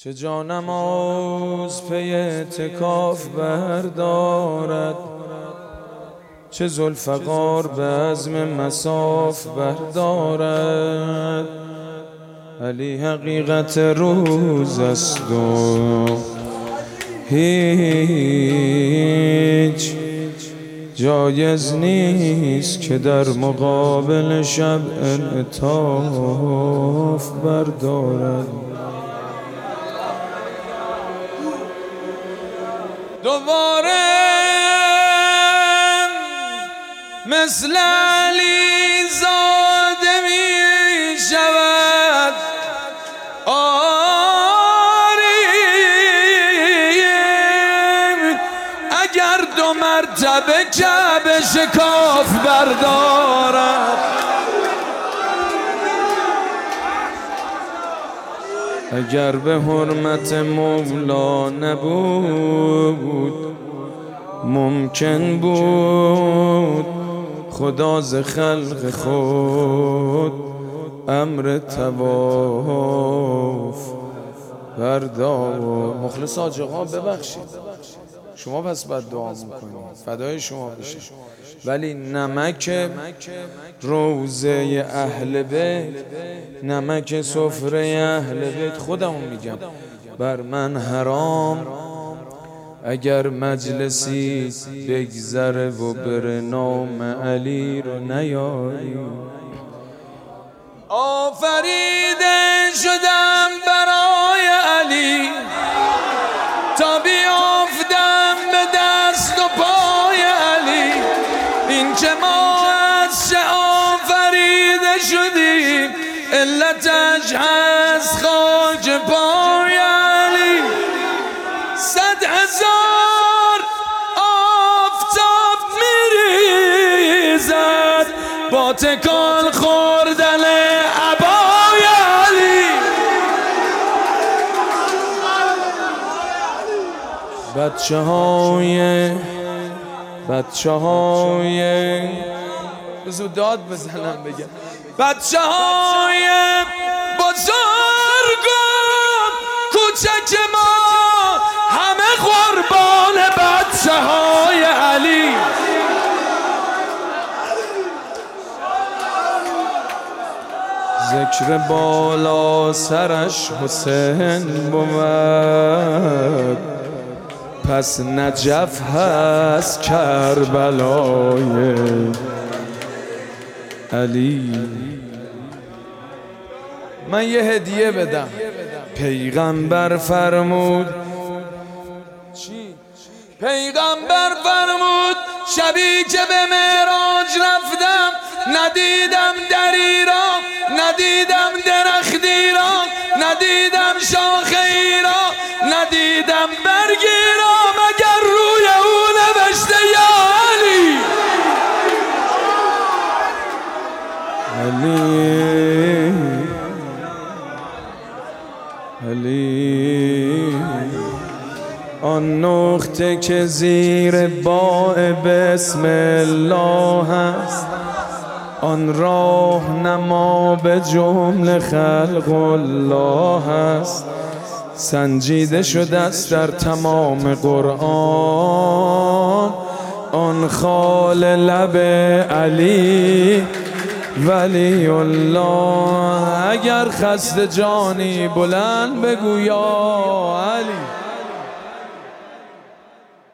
چه جانماز پی اعتکاف بردارد، چه ذوالفقار به عزم مصاف بردارد. علی حقیقت روز است و هیچ جایز نیست که در مقابل شب انعطاف بردارد. دوباره مثل علی زاده می شود آری، اگر دو مرتبه کعبه شکاف بردارد. اگر به حرمت مولا نبود ممکن بود خدا ز خلق خود امر طواف بردار. مخلص حاج آقا ببخشید، شما پس باید دعا میکنید، فدای شما بشه. ولی نمک روزه اهل بیت، نمک سفره اهل بیت، خودمون میگم بر من حرام اگر مجلسی بگذره و بر نام علی رو نیاری. آفریده شدم برای علی تا بیافتم به دست و پای علی. این که ما از چه آفریده شدیم علتش از خاک پای علی. 100,000 آفتاب میریزد با تکان خوردن عبای علی. بچه های بزو داد بزنم بگم بچه های بزرگ کوچک ما همه قربان بچه های علی. ذکر بالا سرش حسین بود، پس نجف هست کربلای علی. من یه هدیه بدم. پیغمبر فرمود پیغمبر فرمود شبی که به معراج رفتم ندیدم دری را، ندیدم درختی را، ندیدم شاخه‌ای را، ندیدم برگی را مگر روی او نوشته یا علی. علی آن نقطه که زیر باء بسم الله است، آن راه نما به جمله خلق الله است. سنجیده شده است در تمام قرآن، آن خال لب علی ولی الله. اگر خسته جانی بلند بگو یا